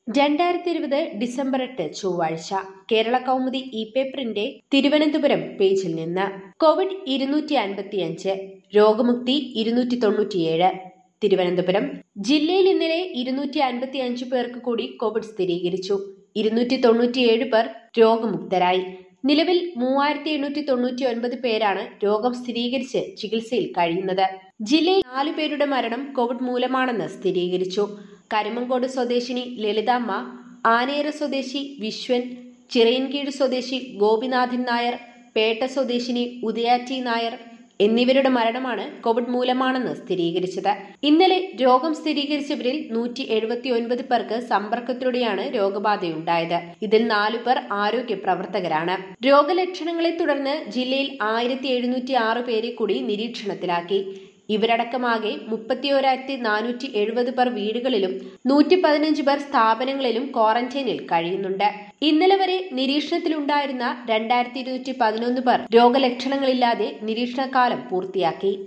2020 December 8 ചൊവ്വാഴ്ച കേരള കൗമുദി പേപ്പറിന്റെ തിരുവനന്തപുരം പേജിൽ നിന്ന് കോവിഡ് 255 രോഗമുക്തി 297. തിരുവനന്തപുരം ജില്ലയിൽ ഇന്നലെ 255 പേർക്ക് കൂടി കോവിഡ് സ്ഥിരീകരിച്ചു. 297 പേർ രോഗമുക്തരായി. നിലവിൽ 3899 പേരാണ് രോഗം സ്ഥിരീകരിച്ച് ചികിത്സയിൽ കഴിയുന്നത്. ജില്ലയിൽ 4 പേരുടെ മരണം കോവിഡ് മൂലമാണെന്ന് സ്ഥിരീകരിച്ചു. കരിമങ്കോട് സ്വദേശിനി ലളിതാമ്മ, ആനേറ സ്വദേശി വിശ്വൻ, ചിറയൻകീഴ് സ്വദേശി ഗോപിനാഥൻ നായർ, പേട്ട സ്വദേശിനി ഉദയാറ്റി നായർ എന്നിവരുടെ മരണമാണ് കോവിഡ് മൂലമാണെന്ന് സ്ഥിരീകരിച്ചത്. ഇന്നലെ രോഗം സ്ഥിരീകരിച്ചവരിൽ 179 പേർക്ക് സമ്പർക്കത്തിലൂടെയാണ് രോഗബാധയുണ്ടായത്. ഇതിൽ 4 പേർ ആരോഗ്യ പ്രവർത്തകരാണ്. രോഗലക്ഷണങ്ങളെ തുടർന്ന് ജില്ലയിൽ 1706 പേരെ കൂടി നിരീക്ഷണത്തിലാക്കി. ഇവരടക്കമാകെ 31,470 പേർ വീടുകളിലും 115 പേർ സ്ഥാപനങ്ങളിലും ക്വാറന്റൈനിൽ കഴിയുന്നുണ്ട്. ഇന്നലെ വരെ നിരീക്ഷണത്തിലുണ്ടായിരുന്ന 2211 പേർ രോഗലക്ഷണങ്ങളില്ലാതെ നിരീക്ഷണകാലം പൂർത്തിയാക്കി.